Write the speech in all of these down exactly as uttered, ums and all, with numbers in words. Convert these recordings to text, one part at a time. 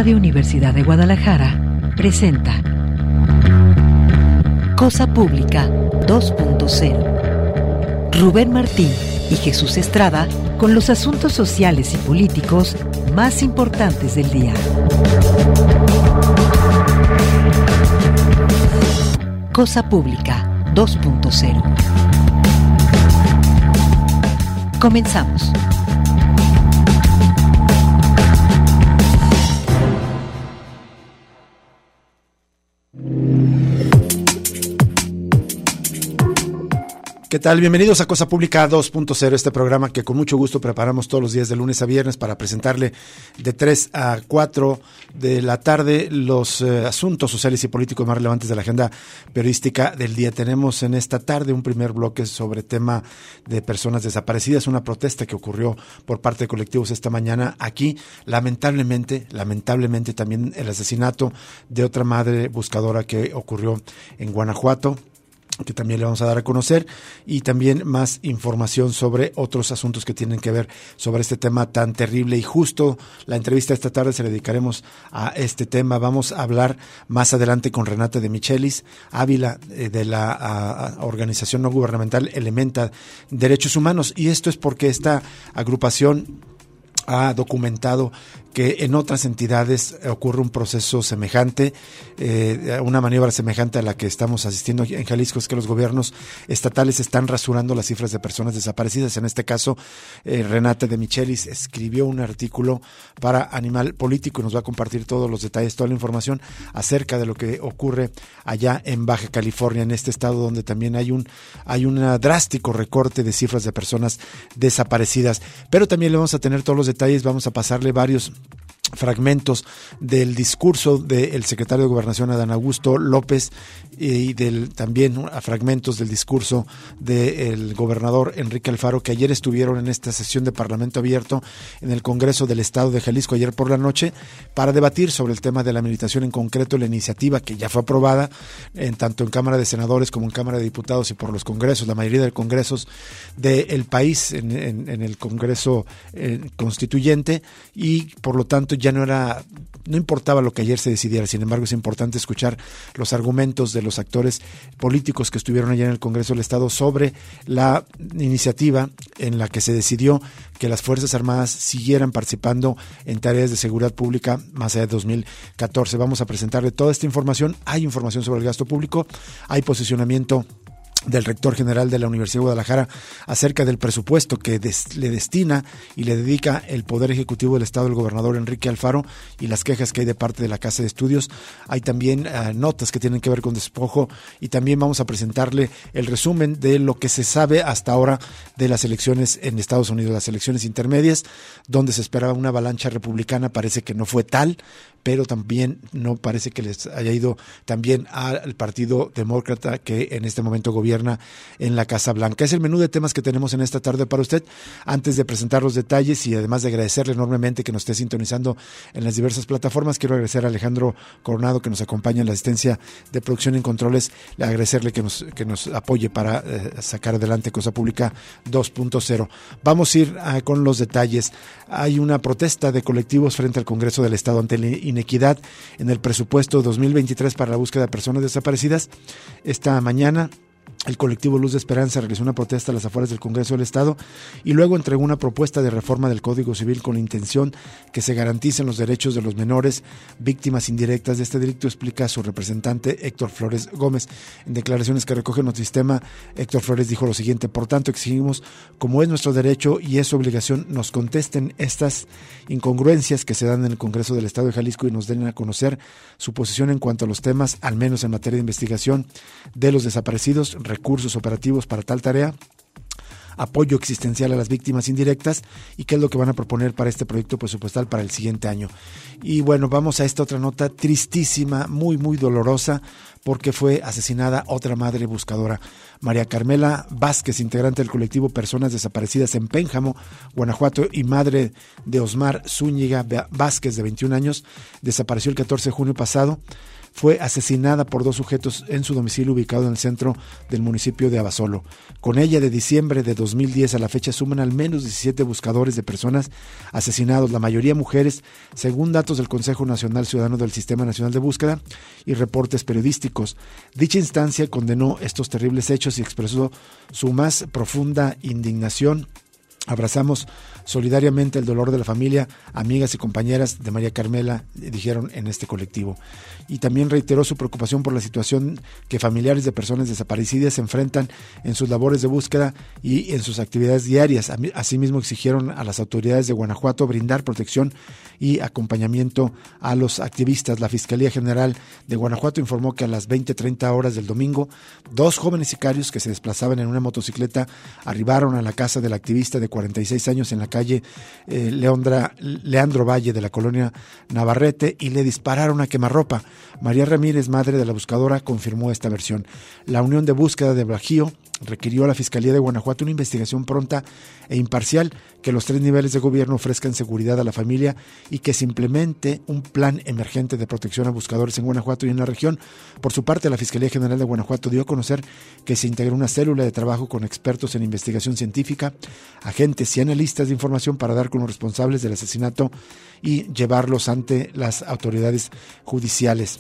Radio Universidad de Guadalajara presenta Cosa Pública dos punto cero. Rubén Martín y Jesús Estrada con los asuntos sociales y políticos más importantes del día. Cosa Pública dos punto cero. Comenzamos. ¿Qué tal? Bienvenidos a Cosa Pública dos punto cero, este programa que con mucho gusto preparamos todos los días de lunes a viernes para presentarle de tres a cuatro de la tarde los eh, asuntos sociales y políticos más relevantes de la agenda periodística del día. Tenemos en esta tarde un primer bloque sobre tema de personas desaparecidas, una protesta que ocurrió por parte de colectivos esta mañana aquí. Lamentablemente, lamentablemente también el asesinato de otra madre buscadora que ocurrió en Guanajuato, que también le vamos a dar a conocer, y también más información sobre otros asuntos que tienen que ver sobre este tema tan terrible. Y justo la entrevista esta tarde se la dedicaremos a este tema. Vamos a hablar más adelante con Renata de Michelis Ávila, eh, de la a, a organización no gubernamental Elementa Derechos Humanos, y esto es porque esta agrupación ha documentado que en otras entidades ocurre un proceso semejante, eh, una maniobra semejante a la que estamos asistiendo en Jalisco, es que los gobiernos estatales están rasurando las cifras de personas desaparecidas. En este caso, eh, Renata de Michelis escribió un artículo para Animal Político y nos va a compartir todos los detalles, toda la información acerca de lo que ocurre allá en Baja California, en este estado donde también hay un, hay un drástico recorte de cifras de personas desaparecidas. Pero también le vamos a tener todos los detalles, vamos a pasarle varios fragmentos del discurso del secretario de Gobernación Adán Augusto López y del también fragmentos del discurso del gobernador Enrique Alfaro, que ayer estuvieron en esta sesión de Parlamento Abierto en el Congreso del Estado de Jalisco ayer por la noche para debatir sobre el tema de la militación, en concreto la iniciativa que ya fue aprobada en tanto en Cámara de Senadores como en Cámara de Diputados y por los congresos, la mayoría de congresos del país en, en, en el Congreso eh, Constituyente, y por lo tanto ya no era, no importaba lo que ayer se decidiera. Sin embargo, es importante escuchar los argumentos de los actores políticos que estuvieron allá en el Congreso del Estado sobre la iniciativa en la que se decidió que las Fuerzas Armadas siguieran participando en tareas de seguridad pública más allá de dos mil catorce. Vamos a presentarle toda esta información. Hay información sobre el gasto público, hay posicionamiento del rector general de la Universidad de Guadalajara acerca del presupuesto que des, le destina y le dedica el Poder Ejecutivo del Estado, el gobernador Enrique Alfaro, y las quejas que hay de parte de la Casa de Estudios. Hay también uh, notas que tienen que ver con despojo, y también vamos a presentarle el resumen de lo que se sabe hasta ahora de las elecciones en Estados Unidos, las elecciones intermedias, donde se esperaba una avalancha republicana. Parece que no fue tal, pero también no parece que les haya ido también al Partido Demócrata, que en este momento gobierna en la Casa Blanca. Es el menú de temas que tenemos en esta tarde para usted. Antes de presentar los detalles y además de agradecerle enormemente que nos esté sintonizando en las diversas plataformas, quiero agradecer a Alejandro Coronado, que nos acompaña en la asistencia de producción en controles, le agradecerle que nos, que nos apoye para eh, sacar adelante Cosa Pública dos punto cero. Vamos a ir uh, con los detalles. Hay una protesta de colectivos frente al Congreso del Estado ante la inequidad en el presupuesto dos mil veintitrés para la búsqueda de personas desaparecidas. Esta mañana el colectivo Luz de Esperanza realizó una protesta a las afueras del Congreso del Estado y luego entregó una propuesta de reforma del Código Civil con la intención que se garanticen los derechos de los menores víctimas indirectas de este delito, explica su representante Héctor Flores Gómez. En declaraciones que recoge nuestro sistema, Héctor Flores dijo lo siguiente: por tanto, exigimos, como es nuestro derecho y es su obligación, nos contesten estas incongruencias que se dan en el Congreso del Estado de Jalisco y nos den a conocer su posición en cuanto a los temas, al menos en materia de investigación de los desaparecidos, recursos operativos para tal tarea, apoyo existencial a las víctimas indirectas y qué es lo que van a proponer para este proyecto presupuestal para el siguiente año. Y bueno, vamos a esta otra nota tristísima, muy muy dolorosa porque fue asesinada otra madre buscadora. María Carmela Vázquez, integrante del colectivo Personas Desaparecidas en Pénjamo, Guanajuato, y madre de Osmar Zúñiga Vázquez, de veintiún años, desapareció el catorce de junio pasado. Fue asesinada por dos sujetos en su domicilio ubicado en el centro del municipio de Abasolo. Con ella, de diciembre de dos mil diez a la fecha, suman al menos diecisiete buscadores de personas asesinados, la mayoría mujeres, según datos del Consejo Nacional Ciudadano del Sistema Nacional de Búsqueda y reportes periodísticos. Dicha instancia condenó estos terribles hechos y expresó su más profunda indignación. Abrazamos solidariamente el dolor de la familia, amigas y compañeras de María Carmela, dijeron en este colectivo. Y también reiteró su preocupación por la situación que familiares de personas desaparecidas se enfrentan en sus labores de búsqueda y en sus actividades diarias. Asimismo, exigieron a las autoridades de Guanajuato brindar protección y acompañamiento a los activistas. La Fiscalía General de Guanajuato informó que a las veinte treinta horas del domingo, dos jóvenes sicarios que se desplazaban en una motocicleta arribaron a la casa del activista de cuarenta y seis años en la calle eh, Leondra, Leandro Valle de la colonia Navarrete y le dispararon a quemarropa. María Ramírez, madre de la buscadora, confirmó esta versión. La Unión de Búsqueda de Bajío requirió a la Fiscalía de Guanajuato una investigación pronta e imparcial, que los tres niveles de gobierno ofrezcan seguridad a la familia y que se implemente un plan emergente de protección a buscadores en Guanajuato y en la región. Por su parte, la Fiscalía General de Guanajuato dio a conocer que se integró una célula de trabajo con expertos en investigación científica, agentes y analistas de información para dar con los responsables del asesinato y llevarlos ante las autoridades judiciales.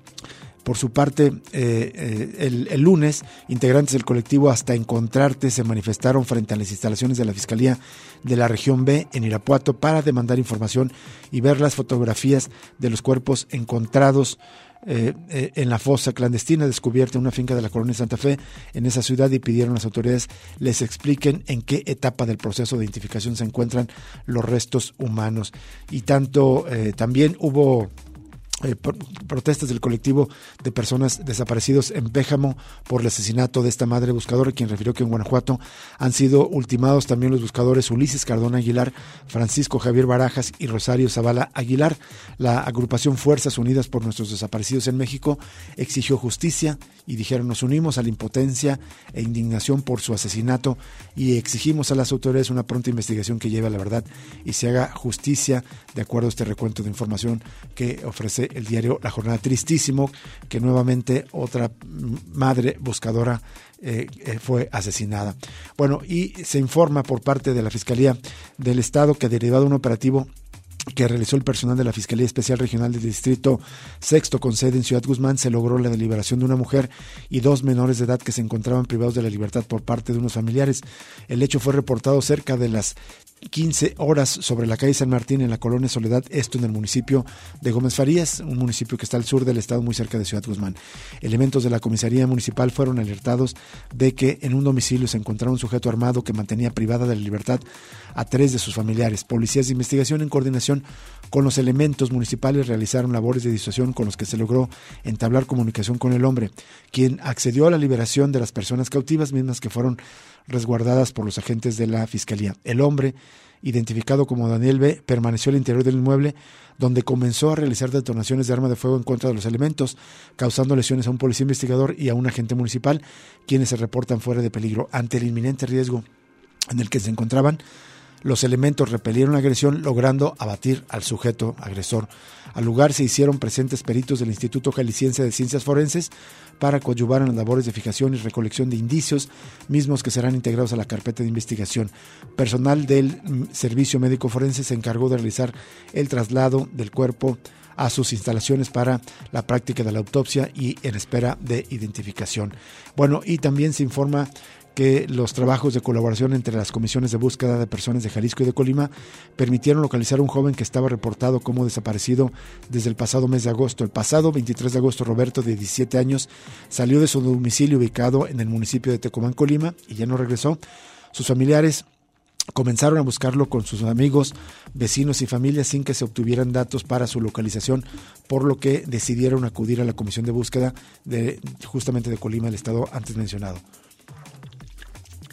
Por su parte, eh, eh, el, el lunes, integrantes del colectivo Hasta Encontrarte se manifestaron frente a las instalaciones de la Fiscalía de la Región B en Irapuato para demandar información y ver las fotografías de los cuerpos encontrados eh, eh, en la fosa clandestina descubierta en una finca de la colonia Santa Fe en esa ciudad, y pidieron a las autoridades les expliquen en qué etapa del proceso de identificación se encuentran los restos humanos. Y tanto eh, también hubo Eh, protestas del colectivo de personas desaparecidos en Pénjamo por el asesinato de esta madre buscadora, quien refirió que en Guanajuato han sido ultimados también los buscadores Ulises Cardona Aguilar, Francisco Javier Barajas y Rosario Zavala Aguilar. La agrupación Fuerzas Unidas por Nuestros Desaparecidos en México exigió justicia y dijeron: nos unimos a la impotencia e indignación por su asesinato y exigimos a las autoridades una pronta investigación que lleve a la verdad y se haga justicia de acuerdo a este recuento de información que ofrece el diario La Jornada. Tristísimo que nuevamente otra madre buscadora eh, eh, fue asesinada. Bueno, y se informa por parte de la Fiscalía del Estado que, derivado de un operativo que realizó el personal de la Fiscalía Especial Regional del Distrito Sexto con sede en Ciudad Guzmán, se logró la liberación de una mujer y dos menores de edad que se encontraban privados de la libertad por parte de unos familiares. El hecho fue reportado cerca de las quince horas sobre la calle San Martín en la colonia Soledad, esto en el municipio de Gómez Farías, un municipio que está al sur del estado muy cerca de Ciudad Guzmán. Elementos de la comisaría municipal fueron alertados de que en un domicilio se encontraba un sujeto armado que mantenía privada de la libertad a tres de sus familiares. Policías de investigación, en coordinación con los elementos municipales, realizaron labores de disuasión con los que se logró entablar comunicación con el hombre, quien accedió a la liberación de las personas cautivas, mismas que fueron resguardadas por los agentes de la Fiscalía. El hombre, identificado como Daniel B., permaneció al interior del inmueble, donde comenzó a realizar detonaciones de arma de fuego en contra de los elementos, causando lesiones a un policía investigador y a un agente municipal, quienes se reportan fuera de peligro. Ante el inminente riesgo en el que se encontraban, los elementos repelieron la agresión, logrando abatir al sujeto agresor. Al lugar se hicieron presentes peritos del Instituto Jalisciense de Ciencias Forenses para coadyuvar en las labores de fijación y recolección de indicios, mismos que serán integrados a la carpeta de investigación. Personal del Servicio Médico Forense se encargó de realizar el traslado del cuerpo a sus instalaciones para la práctica de la autopsia y en espera de identificación. Bueno, y también se informa que los trabajos de colaboración entre las comisiones de búsqueda de personas de Jalisco y de Colima permitieron localizar a un joven que estaba reportado como desaparecido desde el pasado mes de agosto. El pasado veintitrés de agosto, Roberto, de diecisiete años, salió de su domicilio ubicado en el municipio de Tecomán, Colima, y ya no regresó. Sus familiares comenzaron a buscarlo con sus amigos, vecinos y familias sin que se obtuvieran datos para su localización, por lo que decidieron acudir a la comisión de búsqueda de justamente de Colima, el estado antes mencionado.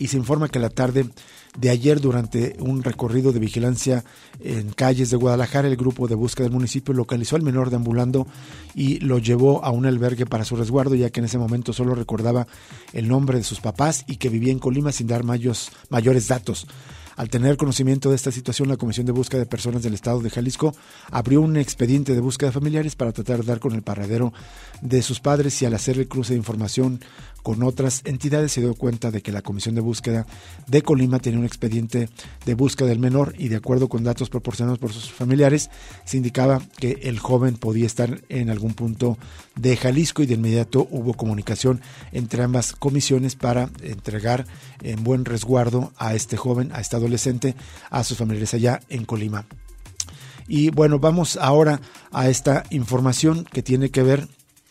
y se informa que la tarde de ayer, durante un recorrido de vigilancia en calles de Guadalajara, el grupo de búsqueda del municipio localizó al menor deambulando y lo llevó a un albergue para su resguardo, ya que en ese momento solo recordaba el nombre de sus papás y que vivía en Colima sin dar mayos, mayores datos. Al tener conocimiento de esta situación, la Comisión de Búsqueda de Personas del Estado de Jalisco abrió un expediente de búsqueda de familiares para tratar de dar con el paradero de sus padres, y al hacer el cruce de información con otras entidades se dio cuenta de que la Comisión de Búsqueda de Colima tenía un expediente de búsqueda del menor, y de acuerdo con datos proporcionados por sus familiares se indicaba que el joven podía estar en algún punto de Jalisco, y de inmediato hubo comunicación entre ambas comisiones para entregar en buen resguardo a este joven, a este adolescente, a sus familiares allá en Colima. Y bueno, vamos ahora a esta información que tiene que ver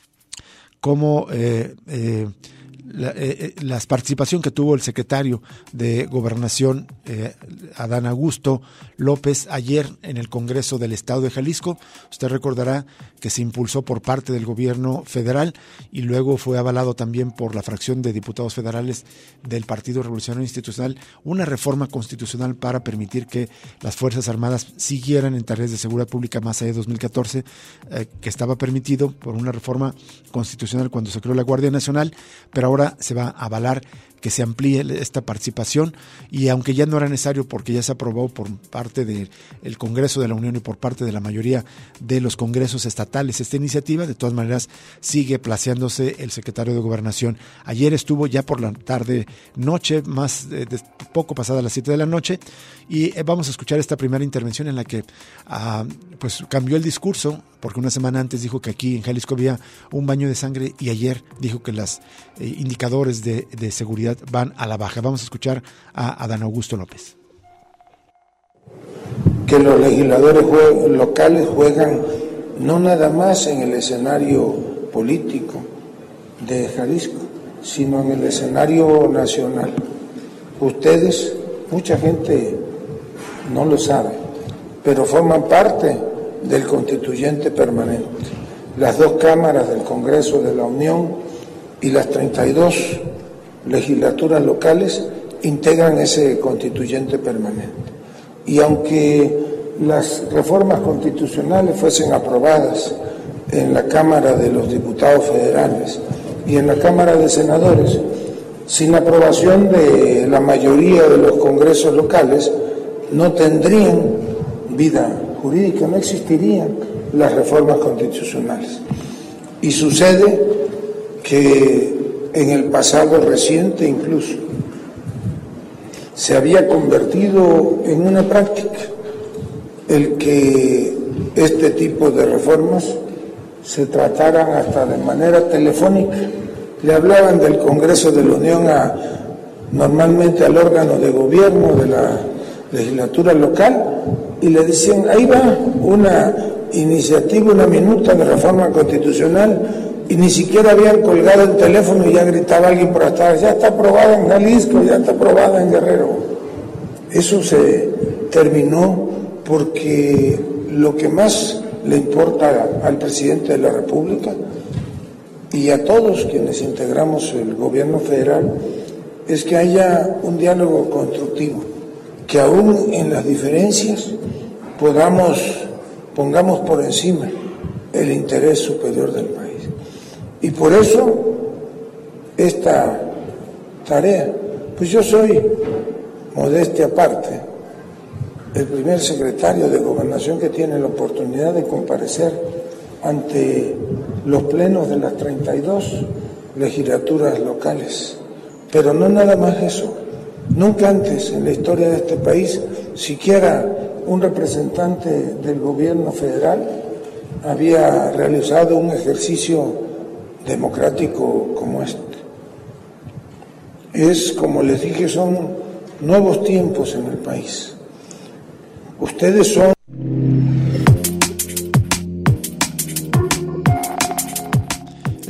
cómo eh, eh, la, eh, la participación que tuvo el secretario de Gobernación, eh, Adán Augusto López, ayer en el Congreso del Estado de Jalisco. Usted recordará que se impulsó por parte del gobierno federal y luego fue avalado también por la fracción de diputados federales del Partido Revolucionario Institucional una reforma constitucional para permitir que las Fuerzas Armadas siguieran en tareas de seguridad pública más allá de dos mil catorce, eh, que estaba permitido por una reforma constitucional cuando se creó la Guardia Nacional, pero ahora se va a avalar que se amplíe esta participación, y aunque ya no era necesario porque ya se aprobó por parte del Congreso de la Unión y por parte de la mayoría de los congresos estatales esta iniciativa, de todas maneras sigue placeándose el secretario de Gobernación. Ayer estuvo ya por la tarde noche, más de, de poco pasada las siete de la noche, y eh, vamos a escuchar esta primera intervención en la que ah, pues cambió el discurso, porque una semana antes dijo que aquí en Jalisco había un baño de sangre, y ayer dijo que los eh, indicadores de, de seguridad van a la baja. Vamos a escuchar a Adán Augusto López. Que los legisladores jue- locales juegan no nada más en el escenario político de Jalisco, sino en el escenario nacional. Ustedes, mucha gente no lo sabe, pero forman parte del constituyente permanente. Las dos cámaras del Congreso de la Unión y las treinta y dos legislaturas locales integran ese constituyente permanente. Y aunque las reformas constitucionales fuesen aprobadas en la Cámara de los Diputados Federales y en la Cámara de Senadores, sin aprobación de la mayoría de los congresos locales, no tendrían vida jurídica, no existirían las reformas constitucionales. Y sucede que en el pasado reciente incluso se había convertido en una práctica el que este tipo de reformas se trataran hasta de manera telefónica. Le hablaban del Congreso de la Unión a, normalmente al órgano de gobierno de la legislatura local, y le decían, ahí va una iniciativa, una minuta de reforma constitucional, y ni siquiera habían colgado el teléfono y ya gritaba alguien por atrás, ya está aprobada en Jalisco, ya está aprobada en Guerrero. Eso se terminó porque lo que más le importa al presidente de la República y a todos quienes integramos el gobierno federal es que haya un diálogo constructivo, que aún en las diferencias podamos, pongamos por encima el interés superior del país. Y por eso esta tarea, pues yo soy, modestia aparte, el primer secretario de Gobernación que tiene la oportunidad de comparecer ante los plenos de las treinta y dos legislaturas locales. Pero no nada más eso. Nunca antes en la historia de este país, siquiera un representante del gobierno federal había realizado un ejercicio democrático como este. Es, como les dije, son nuevos tiempos en el país. Ustedes son...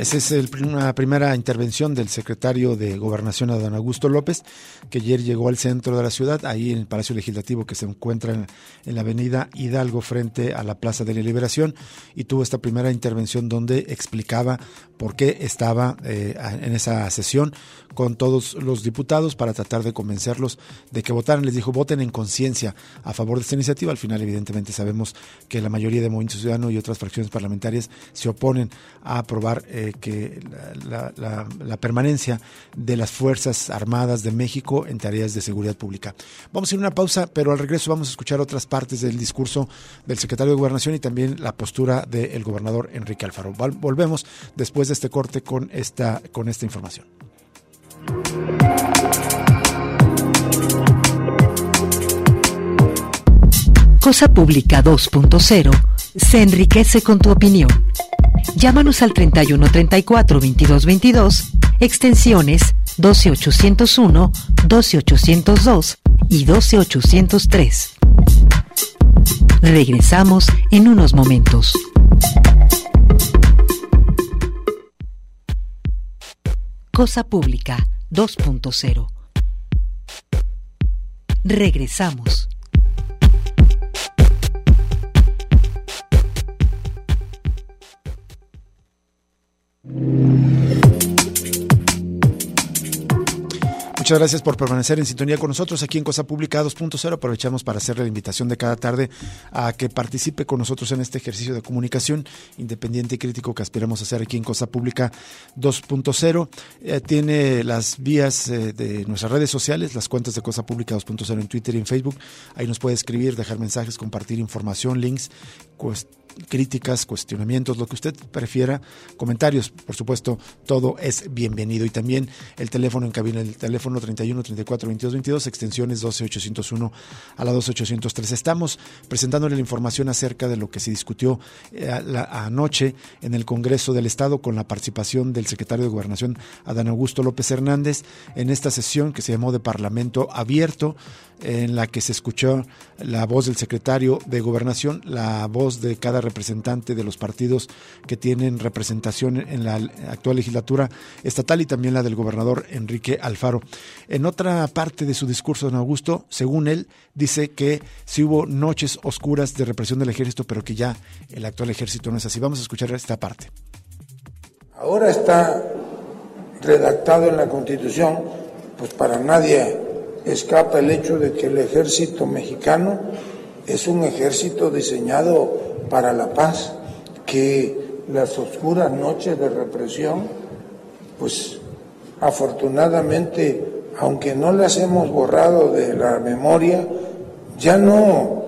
Esa es el, una primera intervención del secretario de Gobernación, Adán Augusto López, que ayer llegó al centro de la ciudad, ahí en el Palacio Legislativo, que se encuentra en, en la avenida Hidalgo frente a la Plaza de la Liberación, y tuvo esta primera intervención donde explicaba por qué estaba eh, en esa sesión con todos los diputados para tratar de convencerlos de que votaran. Les dijo, voten en conciencia a favor de esta iniciativa. Al final, evidentemente, sabemos que la mayoría de Movimiento Ciudadano y otras fracciones parlamentarias se oponen a aprobar eh, que la, la, la permanencia de las Fuerzas Armadas de México en tareas de seguridad pública. Vamos a ir a una pausa, pero al regreso vamos a escuchar otras partes del discurso del secretario de Gobernación y también la postura del gobernador Enrique Alfaro. Volvemos después de este corte con esta, con esta información. Cosa Pública dos punto cero se enriquece con tu opinión. Llámanos al treinta y uno treinta y cuatro veintidós veintidós, extensiones doce ochocientos uno, doce ochocientos dos y doce ochocientos tres. Regresamos en unos momentos. Cosa Pública dos punto cero. Regresamos. Muchas gracias por permanecer en sintonía con nosotros aquí en Cosa Pública dos punto cero. Aprovechamos para hacerle la invitación de cada tarde a que participe con nosotros en este ejercicio de comunicación independiente y crítico que aspiramos a hacer aquí en Cosa Pública dos punto cero. Eh, tiene las vías eh, de nuestras redes sociales, las cuentas de Cosa Pública dos punto cero en Twitter y en Facebook. Ahí nos puede escribir, dejar mensajes, compartir información, links, cuestiones, críticas, cuestionamientos, lo que usted prefiera, comentarios, por supuesto, todo es bienvenido. Y también el teléfono en cabina, el teléfono treinta y uno treinta y cuatro veintidós veintidós, extensiones doce ochocientos uno a la doce ochocientos tres. Estamos presentándole la información acerca de lo que se discutió eh, la, anoche en el Congreso del Estado con la participación del secretario de Gobernación, Adán Augusto López Hernández, en esta sesión que se llamó de Parlamento Abierto, en la que se escuchó la voz del secretario de Gobernación, la voz de cada representante de los partidos que tienen representación en la actual legislatura estatal y también la del gobernador Enrique Alfaro. En otra parte de su discurso, don Augusto, según él, dice que sí hubo noches oscuras de represión del ejército, pero que ya el actual ejército no es así. Vamos a escuchar esta parte. Ahora está redactado en la Constitución, pues para nadie escapa el hecho de que el ejército mexicano es un ejército diseñado para la paz, que las oscuras noches de represión, pues afortunadamente, aunque no las hemos borrado de la memoria, ya no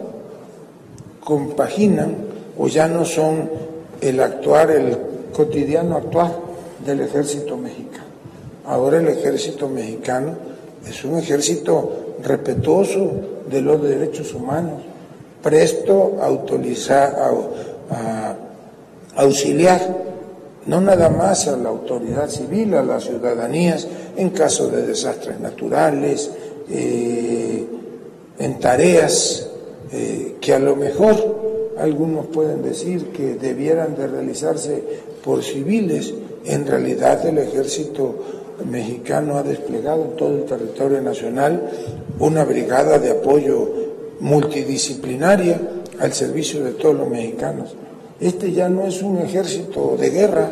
compaginan o ya no son el actuar, el cotidiano actuar del ejército mexicano. Ahora el ejército mexicano es un ejército respetuoso de los derechos humanos, presto a, autorizar, a, a auxiliar no nada más a la autoridad civil, a las ciudadanías en caso de desastres naturales, eh, en tareas eh, que a lo mejor algunos pueden decir que debieran de realizarse por civiles. En realidad el ejército mexicano ha desplegado en todo el territorio nacional una brigada de apoyo multidisciplinaria al servicio de todos los mexicanos. Este ya no es un ejército de guerra.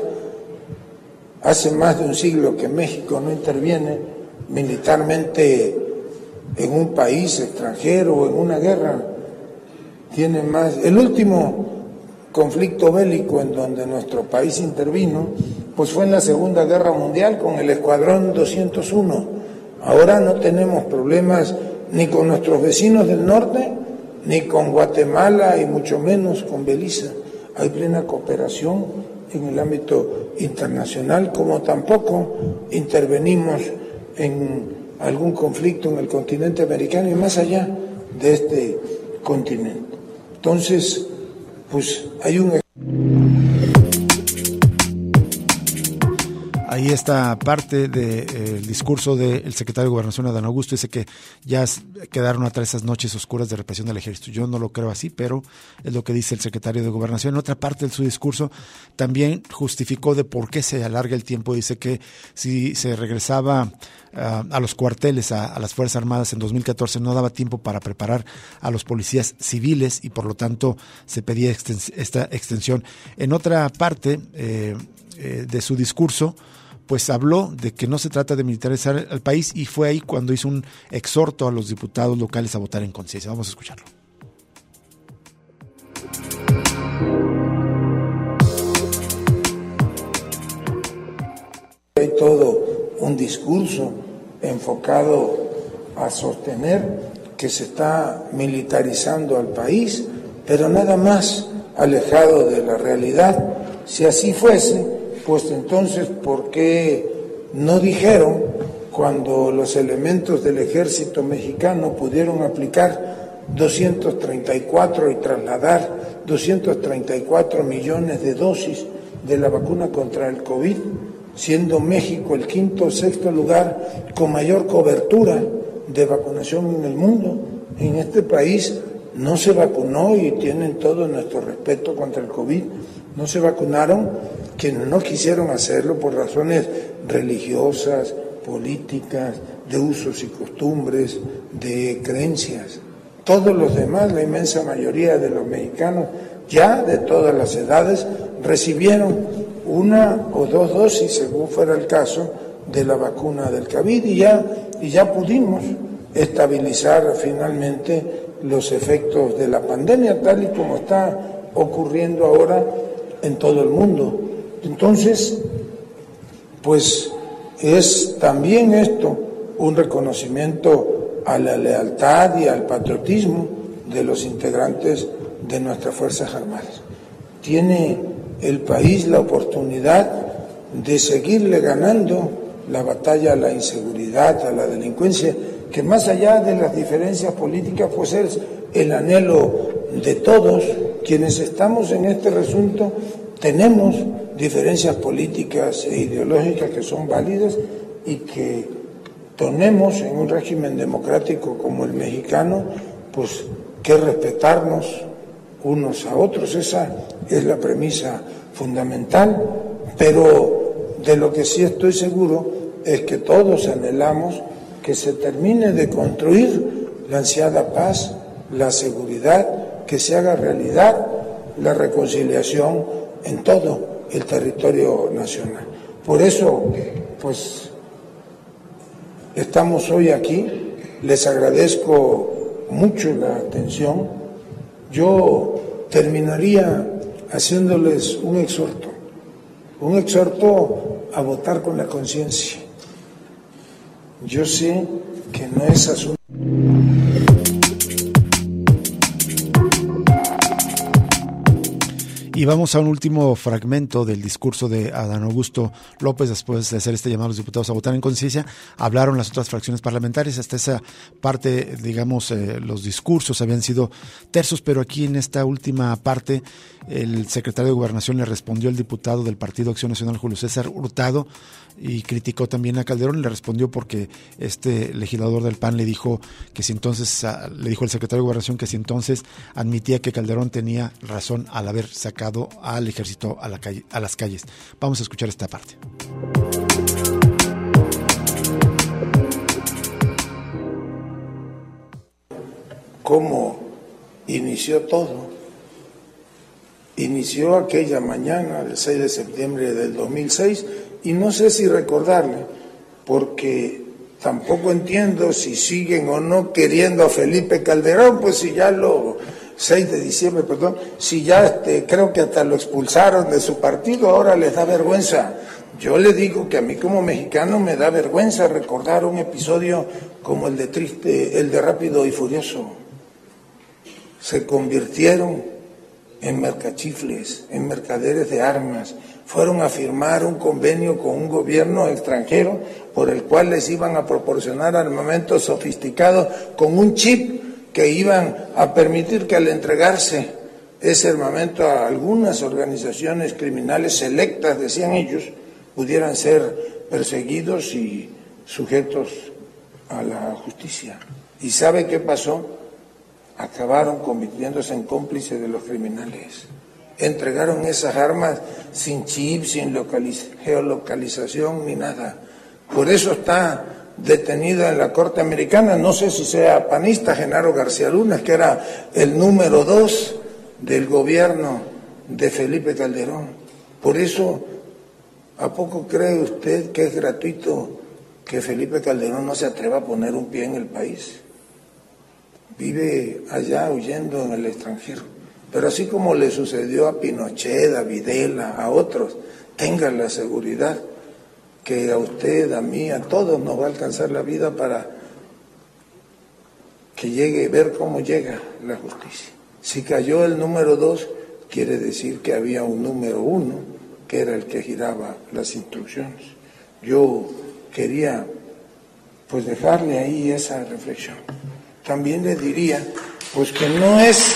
Hace más de un siglo que México no interviene militarmente en un país extranjero o en una guerra. Tiene más. El último conflicto bélico en donde nuestro país intervino, pues fue en la Segunda Guerra Mundial con el Escuadrón doscientos uno. Ahora no tenemos problemas ni con nuestros vecinos del norte, ni con Guatemala y mucho menos con Belice. Hay plena cooperación en el ámbito internacional, como tampoco intervenimos en algún conflicto en el continente americano y más allá de este continente. Entonces, pues hay un... Ahí está parte del de, eh, discurso del secretario de Gobernación, Adán Augusto. Dice que ya quedaron atrás esas noches oscuras de represión del ejército. Yo no lo creo así, pero es lo que dice el secretario de Gobernación. En otra parte de su discurso también justificó de por qué se alarga el tiempo. Dice que si se regresaba uh, a los cuarteles, a, a las Fuerzas Armadas en dos mil catorce, no daba tiempo para preparar a los policías civiles y por lo tanto se pedía extens- esta extensión. En otra parte eh, eh, de su discurso, pues habló de que no se trata de militarizar al país y fue ahí cuando hizo un exhorto a los diputados locales a votar en conciencia. Vamos a escucharlo. Hay todo un discurso enfocado a sostener que se está militarizando al país, pero nada más alejado de la realidad. Si así fuese, pues entonces, ¿por qué no dijeron cuando los elementos del ejército mexicano pudieron aplicar doscientos treinta y cuatro y trasladar doscientos treinta y cuatro millones de dosis de la vacuna contra el COVID, siendo México el quinto o sexto lugar con mayor cobertura de vacunación en el mundo? En este país no se vacunó y tienen todo nuestro respeto contra el COVID. No se vacunaron quienes no quisieron hacerlo por razones religiosas, políticas, de usos y costumbres, de creencias. Todos los demás, la inmensa mayoría de los mexicanos, ya de todas las edades, recibieron una o dos dosis, según fuera el caso, de la vacuna del COVID y ya, y ya pudimos estabilizar finalmente los efectos de la pandemia, tal y como está ocurriendo ahora en todo el mundo. Entonces, pues es también esto un reconocimiento a la lealtad y al patriotismo de los integrantes de nuestras Fuerzas Armadas. Tiene el país la oportunidad de seguirle ganando la batalla a la inseguridad, a la delincuencia, que más allá de las diferencias políticas, pues es el anhelo de todos quienes estamos en este recinto. Tenemos diferencias políticas e ideológicas que son válidas y que tenemos en un régimen democrático como el mexicano, pues que respetarnos unos a otros. Esa es la premisa fundamental, pero de lo que sí estoy seguro es que todos anhelamos que se termine de construir la ansiada paz, la seguridad, que se haga realidad la reconciliación en todo el territorio nacional. Por eso, pues, estamos hoy aquí. Les agradezco mucho la atención. Yo terminaría haciéndoles un exhorto, un exhorto a votar con la conciencia. Yo sé que no es asunto. Y vamos a un último fragmento del discurso de Adán Augusto López después de hacer este llamado a los diputados a votar en conciencia. Hablaron las otras fracciones parlamentarias. Hasta esa parte, digamos, eh, los discursos habían sido tersos, pero aquí en esta última parte el secretario de Gobernación le respondió al diputado del Partido Acción Nacional, Julio César Hurtado, y criticó también a Calderón. Y le respondió porque este legislador del P A N le dijo que si entonces, le dijo el secretario de Gobernación que si entonces admitía que Calderón tenía razón al haber sacado al ejército a, la calle, a las calles. Vamos a escuchar esta parte. ¿Cómo inició todo? Inició aquella mañana del seis de septiembre del dos mil seis y no sé si recordarle, porque tampoco entiendo si siguen o no queriendo a Felipe Calderón, pues si ya lo... seis de diciembre, perdón, si ya este, creo que hasta lo expulsaron de su partido, ahora les da vergüenza. Yo le digo que a mí como mexicano me da vergüenza recordar un episodio como el de triste, el de Rápido y Furioso. Se convirtieron en mercachifles, en mercaderes de armas, fueron a firmar un convenio con un gobierno extranjero por el cual les iban a proporcionar armamentos sofisticados con un chip que iban a permitir que al entregarse ese armamento a algunas organizaciones criminales selectas, decían ellos, pudieran ser perseguidos y sujetos a la justicia. ¿Y sabe qué pasó? Acabaron convirtiéndose en cómplices de los criminales. Entregaron esas armas sin chip, sin localiz- geolocalización ni nada. Por eso está detenido en la Corte Americana, no sé si sea panista, Genaro García Luna, que era el número dos del gobierno de Felipe Calderón. Por eso, ¿a poco cree usted que es gratuito que Felipe Calderón no se atreva a poner un pie en el país? Vive allá huyendo en el extranjero. Pero así como le sucedió a Pinochet, a Videla, a otros, tengan la seguridad que a usted, a mí, a todos nos va a alcanzar la vida para que llegue, ver cómo llega la justicia. Si cayó el número dos, quiere decir que había un número uno, que era el que giraba las instrucciones. Yo quería pues dejarle ahí esa reflexión. También le diría pues que no es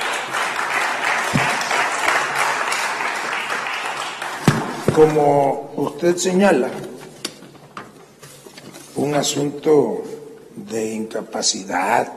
como usted señala, un asunto de incapacidad,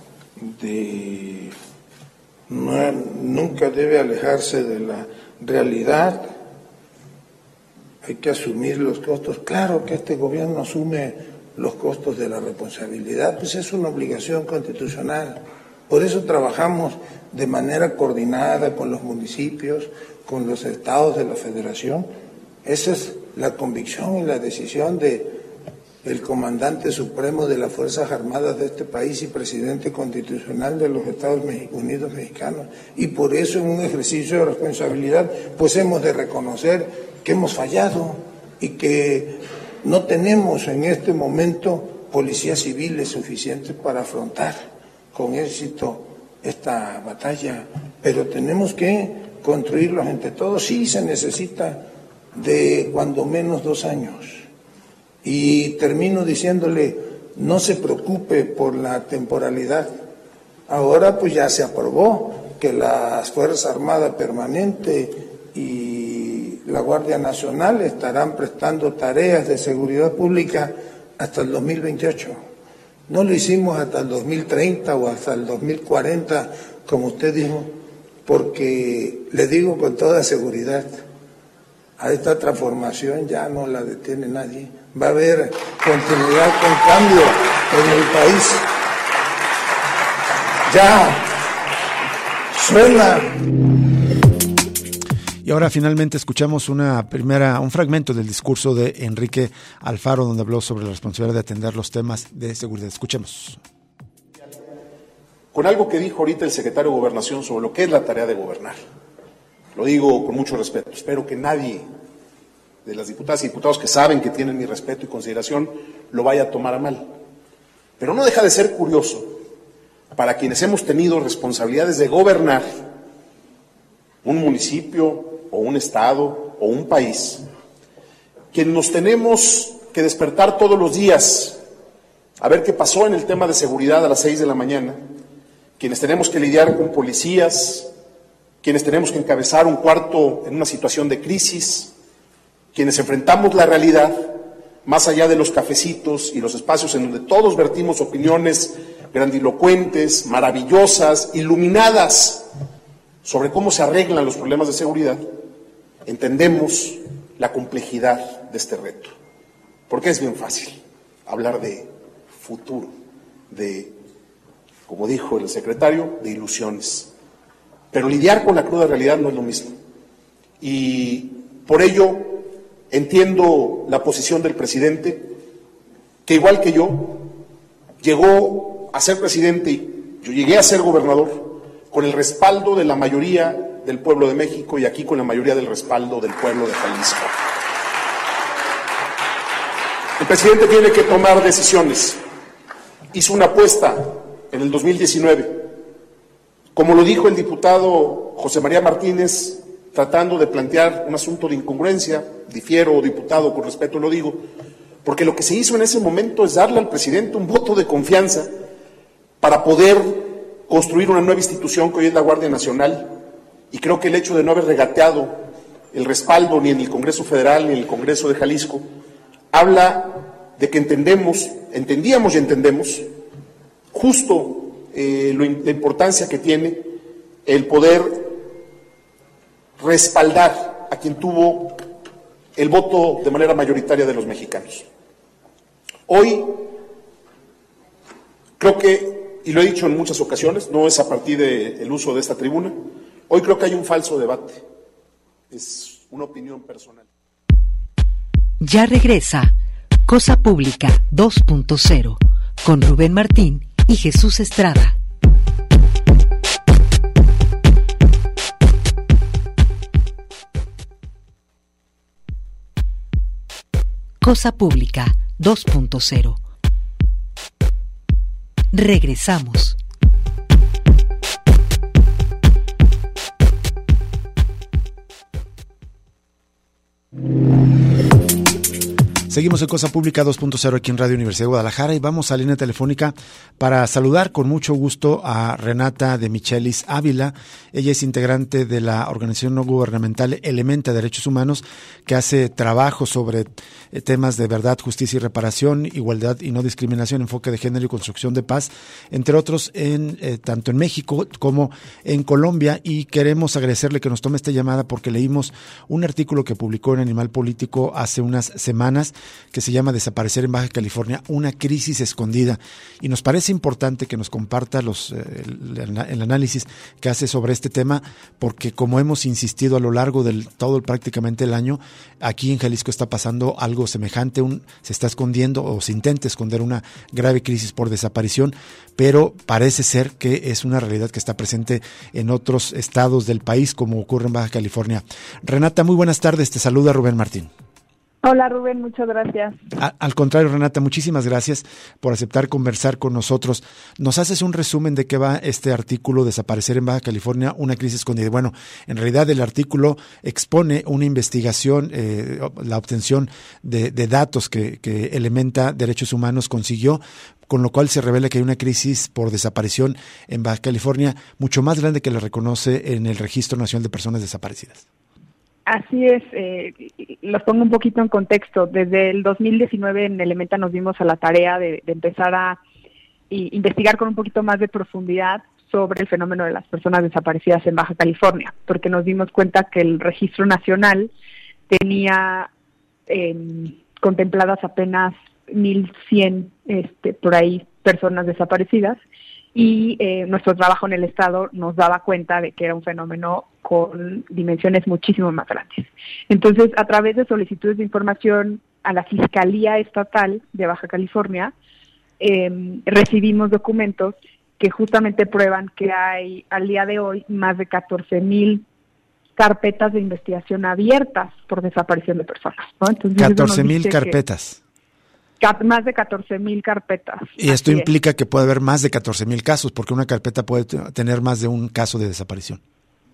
de no, nunca debe alejarse de la realidad, hay que asumir los costos. Claro que este gobierno asume los costos de la responsabilidad, pues es una obligación constitucional. Por eso trabajamos de manera coordinada con los municipios, con los estados de la federación. Esa es la convicción y la decisión de el comandante supremo de las Fuerzas Armadas de este país y presidente constitucional de los Estados Unidos mexicanos. Y por eso, en un ejercicio de responsabilidad, pues hemos de reconocer que hemos fallado y que no tenemos en este momento policías civiles suficientes para afrontar con éxito esta batalla, pero tenemos que construirlos entre todos. Sí, se necesita de cuando menos dos años. Y termino diciéndole, no se preocupe por la temporalidad. Ahora pues ya se aprobó que las Fuerzas Armadas Permanentes y la Guardia Nacional estarán prestando tareas de seguridad pública hasta el dos mil veintiocho. No lo hicimos hasta el dos mil treinta o hasta el dos mil cuarenta, como usted dijo, porque le digo con toda seguridad, a esta transformación ya no la detiene nadie. Va a haber continuidad con cambio en el país. Ya suena. Y ahora finalmente escuchamos una primera, un fragmento del discurso de Enrique Alfaro, donde habló sobre la responsabilidad de atender los temas de seguridad. Escuchemos. Con algo que dijo ahorita el secretario de Gobernación sobre lo que es la tarea de gobernar. Lo digo con mucho respeto. Espero que nadie de las diputadas y diputados que saben que tienen mi respeto y consideración lo vaya a tomar a mal. Pero no deja de ser curioso para quienes hemos tenido responsabilidades de gobernar un municipio o un estado o un país, que nos tenemos que despertar todos los días a ver qué pasó en el tema de seguridad a las seis de la mañana, quienes tenemos que lidiar con policías, quienes tenemos que encabezar un cuarto en una situación de crisis, quienes enfrentamos la realidad más allá de los cafecitos y los espacios en donde todos vertimos opiniones grandilocuentes, maravillosas, iluminadas sobre cómo se arreglan los problemas de seguridad, entendemos la complejidad de este reto. Porque es bien fácil hablar de futuro, de, como dijo el secretario, de ilusiones. Pero lidiar con la cruda realidad no es lo mismo. Y por ello entiendo la posición del presidente, que igual que yo, llegó a ser presidente y yo llegué a ser gobernador con el respaldo de la mayoría del pueblo de México y aquí con la mayoría del respaldo del pueblo de Jalisco. El presidente tiene que tomar decisiones. Hizo una apuesta en el dos mil diecinueve. Como lo dijo el diputado José María Martínez, tratando de plantear un asunto de incongruencia, difiero, diputado, con respeto lo digo, porque lo que se hizo en ese momento es darle al presidente un voto de confianza para poder construir una nueva institución que hoy es la Guardia Nacional, y creo que el hecho de no haber regateado el respaldo ni en el Congreso Federal ni en el Congreso de Jalisco, habla de que entendemos, entendíamos y entendemos justo eh, lo, la importancia que tiene el poder respaldar a quien tuvo el voto de manera mayoritaria de los mexicanos. Hoy, creo que, y lo he dicho en muchas ocasiones, no es a partir del uso de esta tribuna, hoy creo que hay un falso debate. Es una opinión personal. Ya regresa Cosa Pública dos punto cero con Rubén Martín y Jesús Estrada. Cosa Pública dos punto cero. Regresamos. Seguimos en Cosa Pública dos punto cero aquí en Radio Universidad de Guadalajara y vamos a la línea telefónica para saludar con mucho gusto a Renata de Michelis Ávila. Ella es integrante de la organización no gubernamental Elementa Derechos Humanos, que hace trabajo sobre temas de verdad, justicia y reparación, igualdad y no discriminación, enfoque de género y construcción de paz, entre otros, en eh, tanto en México como en Colombia. Y queremos agradecerle que nos tome esta llamada porque leímos un artículo que publicó en Animal Político hace unas semanas que se llama Desaparecer en Baja California, una crisis escondida, y nos parece importante que nos comparta los, eh, el, el análisis que hace sobre este tema, porque como hemos insistido a lo largo del todo prácticamente el año, aquí en Jalisco está pasando algo semejante, un, se está escondiendo o se intenta esconder una grave crisis por desaparición, pero parece ser que es una realidad que está presente en otros estados del país, como ocurre en Baja California. Renata, muy buenas tardes, te saluda Rubén Martín. Hola Rubén, muchas gracias. A, al contrario, Renata, muchísimas gracias por aceptar conversar con nosotros. ¿Nos haces un resumen de qué va este artículo, Desaparecer en Baja California, una crisis escondida? Bueno, en realidad el artículo expone una investigación, eh, la obtención de, de datos que, que Elementa Derechos Humanos consiguió, con lo cual se revela que hay una crisis por desaparición en Baja California mucho más grande que la reconoce en el Registro Nacional de Personas Desaparecidas. Así es, eh, los pongo un poquito en contexto. Desde el dos mil diecinueve en Elementa nos dimos a la tarea de, de empezar a y, investigar con un poquito más de profundidad sobre el fenómeno de las personas desaparecidas en Baja California, porque nos dimos cuenta que el Registro Nacional tenía eh, contempladas apenas mil cien este, por ahí personas desaparecidas, y eh, nuestro trabajo en el Estado nos daba cuenta de que era un fenómeno con dimensiones muchísimo más grandes. Entonces, a través de solicitudes de información a la Fiscalía Estatal de Baja California, eh, recibimos documentos que justamente prueban que hay al día de hoy más de catorce mil carpetas de investigación abiertas por desaparición de personas, ¿no? Entonces, catorce mil carpetas. Más de catorce mil carpetas. Y esto implica es. que puede haber más de catorce mil casos, porque una carpeta puede tener más de un caso de desaparición.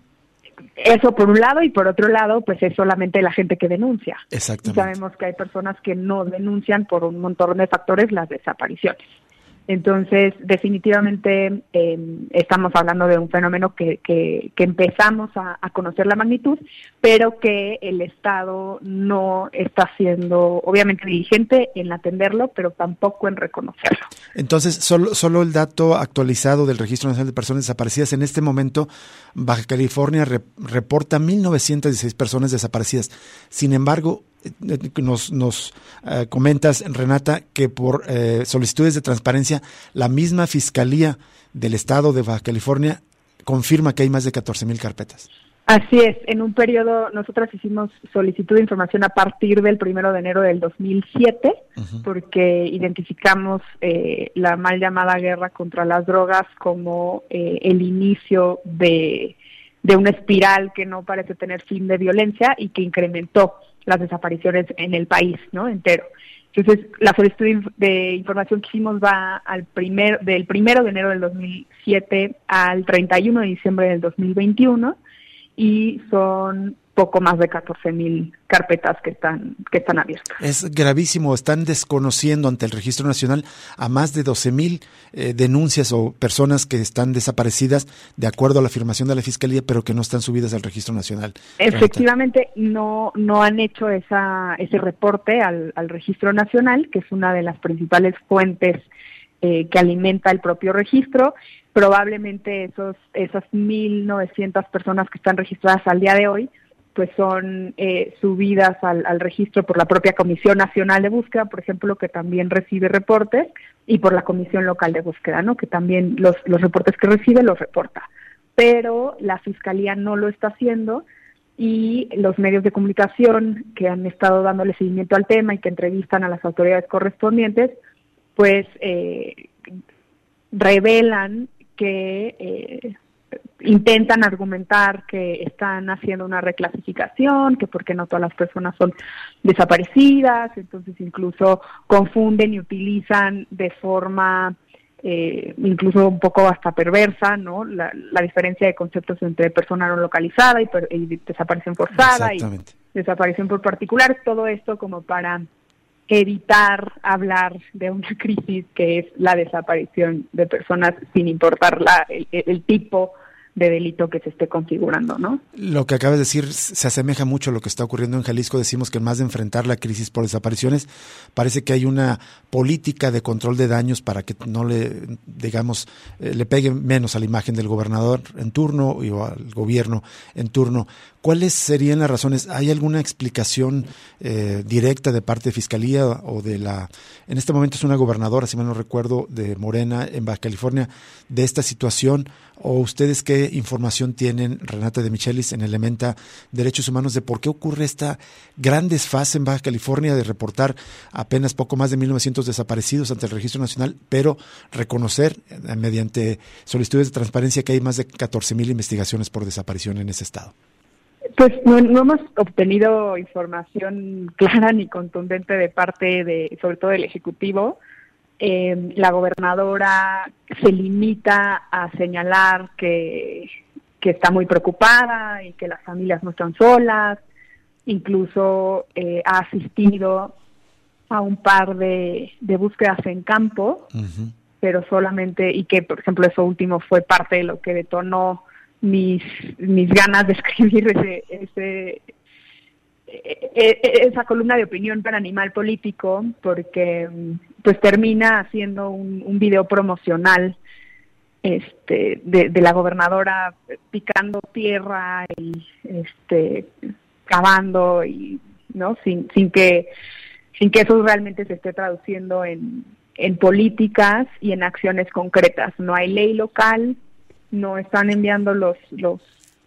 Eso por un lado, y por otro lado, pues es solamente la gente que denuncia. Exactamente. Y sabemos que hay personas que no denuncian por un montón de factores las desapariciones. Entonces, definitivamente eh, estamos hablando de un fenómeno que, que, que empezamos a, a conocer la magnitud, pero que el Estado no está siendo, obviamente, diligente en atenderlo, pero tampoco en reconocerlo. Entonces, solo, solo el dato actualizado del Registro Nacional de Personas Desaparecidas, en este momento, Baja California re, reporta mil novecientas dieciséis personas desaparecidas. Sin embargo, nos, nos uh, comentas, Renata, que por eh, solicitudes de transparencia, la misma Fiscalía del Estado de Baja California confirma que hay más de catorce mil carpetas. Así es, en un periodo, nosotras hicimos solicitud de información a partir del primero de enero del dos mil siete, uh-huh. porque identificamos eh, la mal llamada guerra contra las drogas como eh, el inicio de, de una espiral que no parece tener fin de violencia y que incrementó las desapariciones en el país, ¿no? Entero. Entonces, la solicitud de información que hicimos va al primer, del primero de enero del dos mil siete al treinta y uno de diciembre del dos mil veintiuno, y son poco más de catorce mil carpetas que están que están abiertas. Es gravísimo, están desconociendo ante el Registro Nacional a más de doce mil eh, denuncias o personas que están desaparecidas de acuerdo a la afirmación de la Fiscalía, pero que no están subidas al Registro Nacional. Efectivamente, no no han hecho esa ese reporte al, al Registro Nacional, que es una de las principales fuentes eh, que alimenta el propio registro. Probablemente esos esas mil novecientas personas que están registradas al día de hoy pues son eh, subidas al, al registro por la propia Comisión Nacional de Búsqueda, por ejemplo, que también recibe reportes, y por la Comisión Local de Búsqueda, ¿no? Que también los, los reportes que recibe los reporta. Pero la Fiscalía no lo está haciendo, y los medios de comunicación que han estado dándole seguimiento al tema y que entrevistan a las autoridades correspondientes, pues eh, revelan que eh, intentan argumentar que están haciendo una reclasificación, que porque no todas las personas son desaparecidas, entonces incluso confunden y utilizan de forma eh, incluso un poco hasta perversa, ¿no? La, la diferencia de conceptos entre persona no localizada y, per, y desaparición forzada y desaparición por particular, todo esto como para evitar hablar de una crisis que es la desaparición de personas sin importar la, el, el tipo de delito que se esté configurando, ¿no? Lo que acabas de decir se asemeja mucho a lo que está ocurriendo en Jalisco. Decimos que en más de enfrentar la crisis por desapariciones, parece que hay una política de control de daños para que no le, digamos, eh, le pegue menos a la imagen del gobernador en turno y o al gobierno en turno. ¿Cuáles serían las razones? ¿Hay alguna explicación eh, directa de parte de Fiscalía o de la... En este momento es una gobernadora, si mal no recuerdo, de Morena en Baja California, de esta situación? ¿O ustedes qué información tienen, Renata de Michelis, en Elementa Derechos Humanos, de por qué ocurre esta gran desfase en Baja California de reportar apenas poco más de mil novecientos desaparecidos ante el Registro Nacional, pero reconocer eh, mediante solicitudes de transparencia que hay más de catorce mil investigaciones por desaparición en ese estado? Pues no, no hemos obtenido información clara ni contundente de parte de, sobre todo del Ejecutivo. Eh, la gobernadora se limita a señalar que, que está muy preocupada y que las familias no están solas. Incluso eh, ha asistido a un par de, de búsquedas en campo, uh-huh. pero solamente, y que por ejemplo eso último fue parte de lo que detonó mis mis ganas de escribir ese, ese esa columna de opinión para Animal Político, porque pues termina haciendo un, un video promocional este de, de la gobernadora picando tierra y este cavando y no sin sin que sin que eso realmente se esté traduciendo en en políticas y en acciones concretas. No hay ley local, no están enviando los los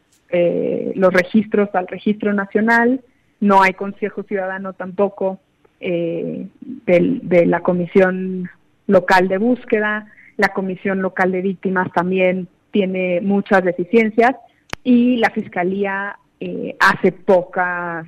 eh, los registros al Registro Nacional, no hay Consejo Ciudadano tampoco eh, del, de la Comisión Local de Búsqueda, la Comisión Local de Víctimas también tiene muchas deficiencias, y la Fiscalía eh, hace pocas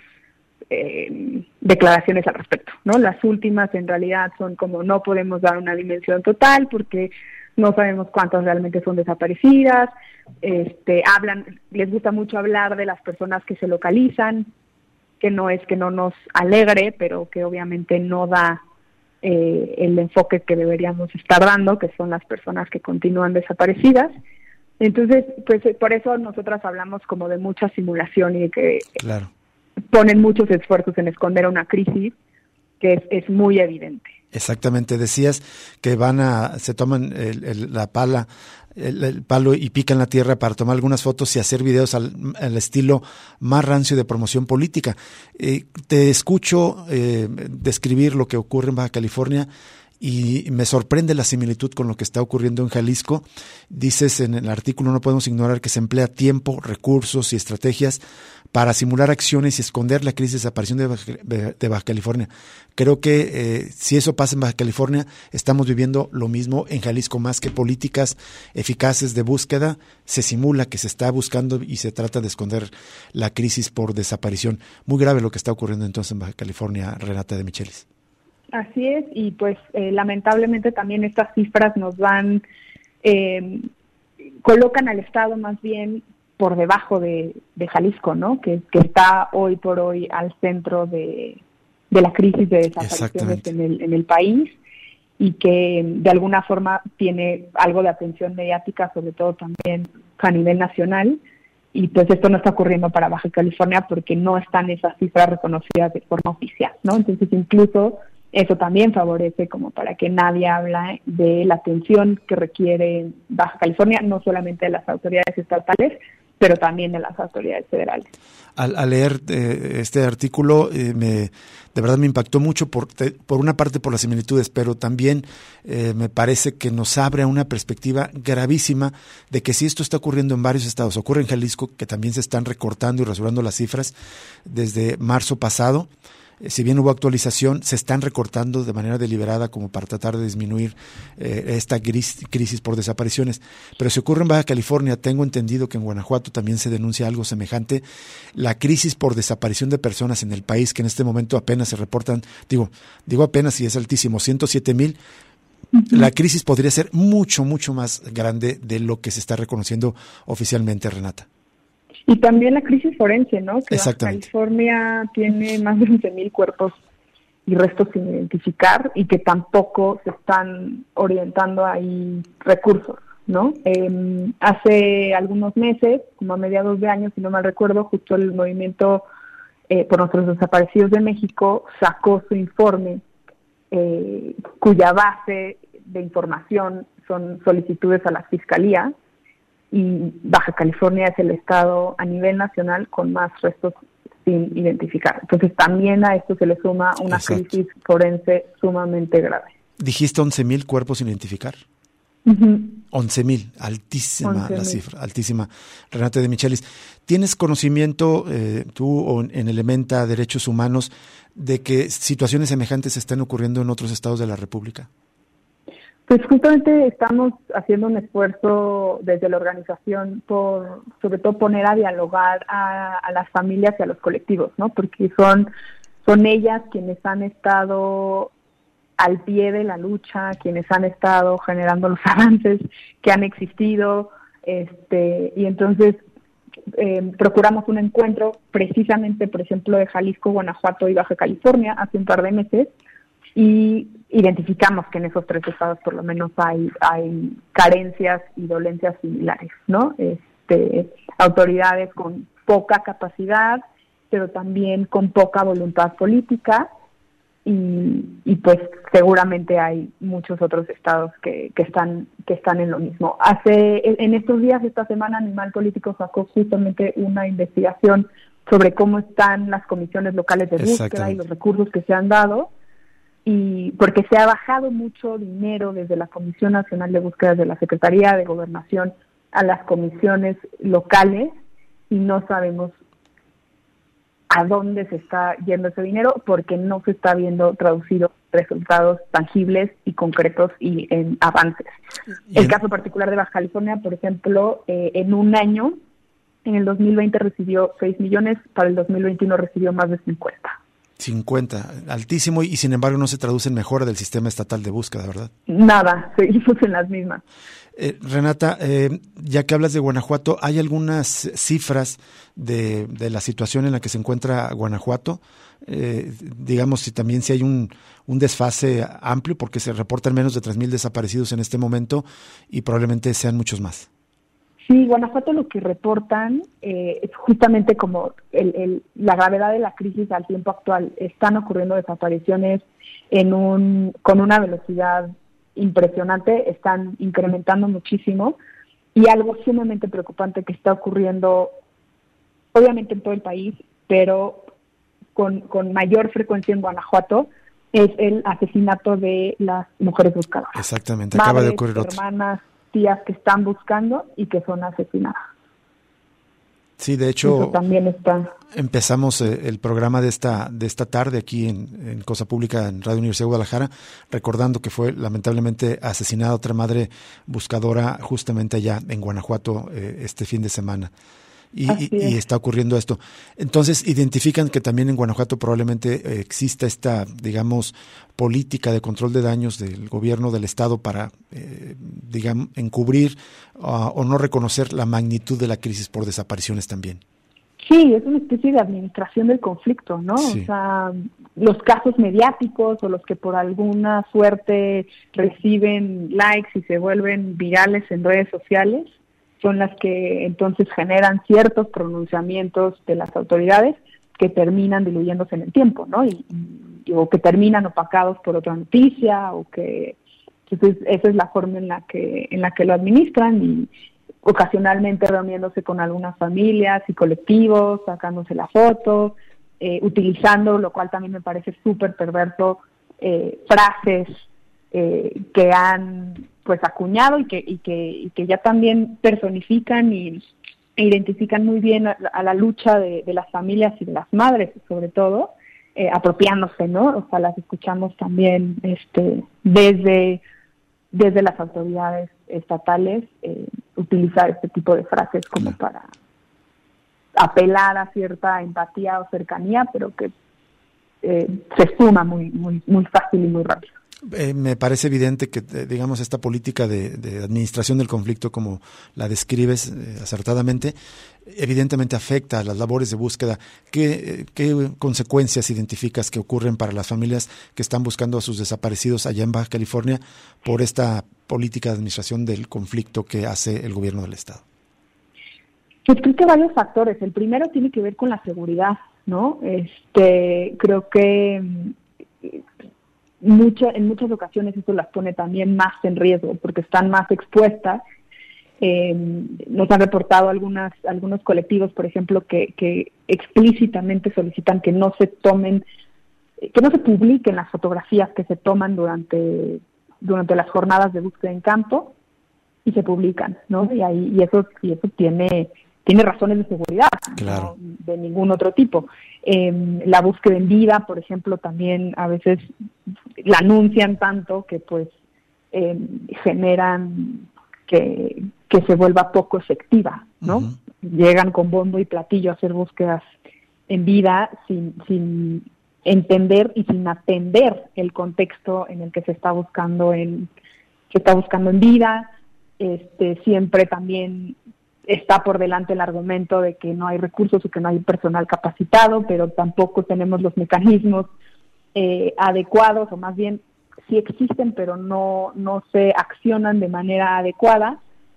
eh, declaraciones al respecto, ¿no? Las últimas en realidad son como no podemos dar una dimensión total porque no sabemos cuántas realmente son desaparecidas. Este, hablan, les gusta mucho hablar de las personas que se localizan, que no es que no nos alegre, pero que obviamente no da eh, el enfoque que deberíamos estar dando, que son las personas que continúan desaparecidas. Entonces, pues por eso nosotras hablamos como de mucha simulación y de que claro. ponen muchos esfuerzos en esconder una crisis que es, es muy evidente. Exactamente, decías que van a, se toman el, el, la pala, el, el palo y pican la tierra para tomar algunas fotos y hacer videos al, al estilo más rancio de promoción política. Eh, te escucho eh, describir lo que ocurre en Baja California y me sorprende la similitud con lo que está ocurriendo en Jalisco. Dices en el artículo, no podemos ignorar que se emplea tiempo, recursos y estrategias para simular acciones y esconder la crisis de desaparición de Baja, de Baja California. Creo que eh, si eso pasa en Baja California, estamos viviendo lo mismo en Jalisco, más que políticas eficaces de búsqueda, se simula que se está buscando y se trata de esconder la crisis por desaparición. Muy grave lo que está ocurriendo entonces en Baja California, Renata de Michelis. Así es, y pues eh, lamentablemente también estas cifras nos van, eh, colocan al Estado más bien por debajo de, de Jalisco, ¿no? Que, que está hoy por hoy al centro de, de la crisis de desapariciones en el, en el país, y que de alguna forma tiene algo de atención mediática, sobre todo también a nivel nacional, y pues esto no está ocurriendo para Baja California porque no están esas cifras reconocidas de forma oficial, ¿no? Entonces incluso eso también favorece como para que nadie habla de la atención que requiere Baja California, no solamente de las autoridades estatales, pero también de las autoridades federales. Al, al leer eh, este artículo, eh, me, de verdad me impactó mucho, por, te, por una parte por las similitudes, pero también eh, me parece que nos abre a una perspectiva gravísima de que si esto está ocurriendo en varios estados, ocurre en Jalisco, que también se están recortando y rasurando las cifras desde marzo pasado. Si bien hubo actualización, se están recortando de manera deliberada como para tratar de disminuir eh, esta crisis, crisis por desapariciones. Pero si ocurre en Baja California, tengo entendido que en Guanajuato también se denuncia algo semejante. La crisis por desaparición de personas en el país, que en este momento apenas se reportan, digo, digo apenas y es altísimo, ciento siete mil, uh-huh. La crisis podría ser mucho, mucho más grande de lo que se está reconociendo oficialmente, Renata. Y también la crisis forense, ¿no? Que Baja California tiene más de once mil cuerpos y restos sin identificar y que tampoco se están orientando ahí recursos, ¿no? Eh, hace algunos meses, como a mediados de año, si no mal recuerdo, justo el movimiento eh, por nuestros desaparecidos de México sacó su informe eh, cuya base de información son solicitudes a la Fiscalía, y Baja California es el estado a nivel nacional con más restos sin identificar. Entonces también a esto se le suma una Exacto. crisis forense sumamente grave. Dijiste once mil cuerpos sin identificar. Uh-huh. once mil, altísima once la mil. cifra, altísima. Renata de Michelis, ¿tienes conocimiento eh, tú o en Elementa Derechos Humanos de que situaciones semejantes están ocurriendo en otros estados de la República? Pues justamente estamos haciendo un esfuerzo desde la organización por, sobre todo, poner a dialogar a, a las familias y a los colectivos, ¿no? Porque son, son ellas quienes han estado al pie de la lucha, quienes han estado generando los avances que han existido, este, y entonces eh, procuramos un encuentro precisamente, por ejemplo, de Jalisco, Guanajuato y Baja California hace un par de meses, y identificamos que en esos tres estados por lo menos hay hay carencias y dolencias similares, ¿no? Este, autoridades con poca capacidad, pero también con poca voluntad política, y, y pues seguramente hay muchos otros estados que, que están que están en lo mismo. Hace en estos días, esta semana, Animal Político sacó justamente una investigación sobre cómo están las comisiones locales de búsqueda y los recursos que se han dado, y porque se ha bajado mucho dinero desde la Comisión Nacional de Búsquedas de la Secretaría de Gobernación a las comisiones locales, y no sabemos a dónde se está yendo ese dinero porque no se está viendo traducido resultados tangibles y concretos y en avances. Y el en... caso particular de Baja California, por ejemplo, eh, en un año, en el dos mil veinte recibió seis millones, para el dos mil veintiuno recibió más de cincuenta. cincuenta, altísimo, y sin embargo no se traduce en mejora del sistema estatal de búsqueda, ¿verdad? Nada, seguimos en las mismas. Eh, Renata, eh, ya que hablas de Guanajuato, ¿hay algunas cifras de, de la situación en la que se encuentra Guanajuato? Eh, digamos, si también si hay un, un desfase amplio, porque se reportan menos de tres mil desaparecidos en este momento y probablemente sean muchos más. Sí, Guanajuato lo que reportan eh, es justamente como el, el, la gravedad de la crisis al tiempo actual. Están ocurriendo desapariciones en un con una velocidad impresionante, están incrementando muchísimo, y algo sumamente preocupante que está ocurriendo obviamente en todo el país, pero con, con mayor frecuencia en Guanajuato, es el asesinato de las mujeres buscadoras. Exactamente, acaba Madres, de ocurrir otro. Hermanas, tías que están buscando y que son asesinadas. Sí, de hecho, eso también está. Empezamos eh, el programa de esta de esta tarde aquí en, en Cosa Pública en Radio Universidad de Guadalajara, recordando que fue lamentablemente asesinada otra madre buscadora justamente allá en Guanajuato eh, este fin de semana. y, y, y está ocurriendo esto. Entonces, identifican que también en Guanajuato probablemente eh, exista esta, digamos, política de control de daños del gobierno del Estado para, eh, digamos, encubrir uh, o no reconocer la magnitud de la crisis por desapariciones también. Sí, es una especie de administración del conflicto, ¿no? Sí. O sea, los casos mediáticos o los que por alguna suerte reciben likes y se vuelven virales en redes sociales son las que entonces generan ciertos pronunciamientos de las autoridades que terminan diluyéndose en el tiempo, ¿no? Y, y, o que terminan opacados por otra noticia, o que entonces esa es la forma en la que en la que lo administran, y ocasionalmente reuniéndose con algunas familias y colectivos, sacándose la foto, eh, utilizando, lo cual también me parece súper perverso, eh, frases eh, que han pues acuñado y que y que y que ya también personifican y e identifican muy bien a, a la lucha de, de las familias y de las madres, sobre todo, eh, apropiándose, ¿no? O sea, las escuchamos también este desde desde las autoridades estatales, eh, utilizar este tipo de frases como no. para apelar a cierta empatía o cercanía, pero que eh, se suma muy muy muy fácil y muy rápido. Eh, me parece evidente que, eh, digamos, esta política de, de administración del conflicto, como la describes eh, acertadamente, evidentemente afecta a las labores de búsqueda. ¿Qué, eh, qué consecuencias identificas que ocurren para las familias que están buscando a sus desaparecidos allá en Baja California por esta política de administración del conflicto que hace el gobierno del Estado? Pues creo que varios factores. El primero tiene que ver con la seguridad, ¿no? Este, creo que Mucha, en muchas ocasiones eso las pone también más en riesgo porque están más expuestas. Eh, nos han reportado algunas algunos colectivos, por ejemplo, que, que explícitamente solicitan que no se tomen, que no se publiquen las fotografías que se toman durante durante las jornadas de búsqueda en campo, y se publican, ¿no? Y ahí y eso y eso tiene tiene razones de seguridad, claro. ¿no? De ningún otro tipo. Eh, la búsqueda en vida, por ejemplo, también a veces la anuncian tanto que pues eh, generan que, que se vuelva poco efectiva, ¿no? Uh-huh. Llegan con bombo y platillo a hacer búsquedas en vida sin, sin entender y sin atender el contexto en el que se está buscando en se está buscando en vida. Este, siempre también está por delante el argumento de que no hay recursos o que no hay personal capacitado, pero tampoco tenemos los mecanismos eh, adecuados, o más bien sí existen, pero no, no se accionan de manera adecuada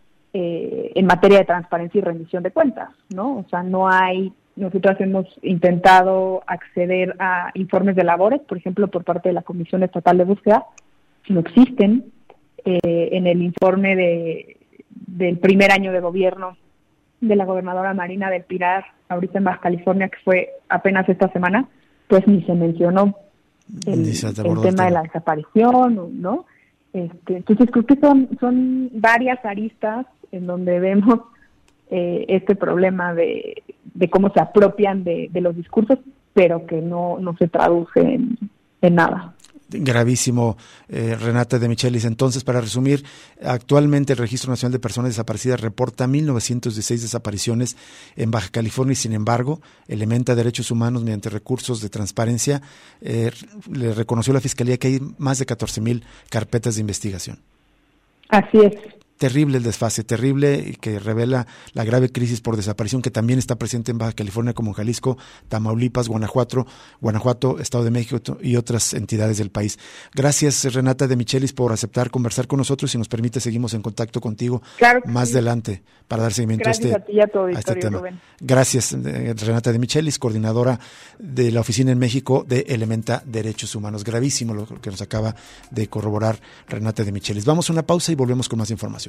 eh, en materia de transparencia y rendición de cuentas, ¿no? O sea, no hay, nosotros hemos intentado acceder a informes de labores, por ejemplo, por parte de la Comisión Estatal de Búsqueda, no existen. Eh, en el informe de del primer año de gobierno de la gobernadora Marina del Pilar, ahorita en Baja California, que fue apenas esta semana, pues ni se mencionó el, el tema de la desaparición, ¿no? Este, entonces creo que son son varias aristas en donde vemos eh, este problema de, de cómo se apropian de, de los discursos, pero que no, no se traduce en, en nada. Gravísimo, eh, Renata de Michelis. Entonces, para resumir, actualmente el Registro Nacional de Personas Desaparecidas reporta mil novecientos dieciséis desapariciones en Baja California y, sin embargo, Elementa Derechos Humanos, mediante recursos de transparencia, eh, le reconoció a la Fiscalía que hay más de catorce mil carpetas de investigación. Así es. Terrible el desfase, terrible, y que revela la grave crisis por desaparición que también está presente en Baja California, como en Jalisco, Tamaulipas, Guanajuato, Guanajuato, Estado de México y otras entidades del país. Gracias, Renata de Michelis, por aceptar conversar con nosotros. Si nos permite, seguimos en contacto contigo claro más sí. adelante para dar seguimiento Gracias a este, a ti y a tu a este tema. Rubén. Gracias, Renata de Michelis, coordinadora de la oficina en México de Elementa Derechos Humanos. Gravísimo lo que nos acaba de corroborar Renata de Michelis. Vamos a una pausa y volvemos con más información.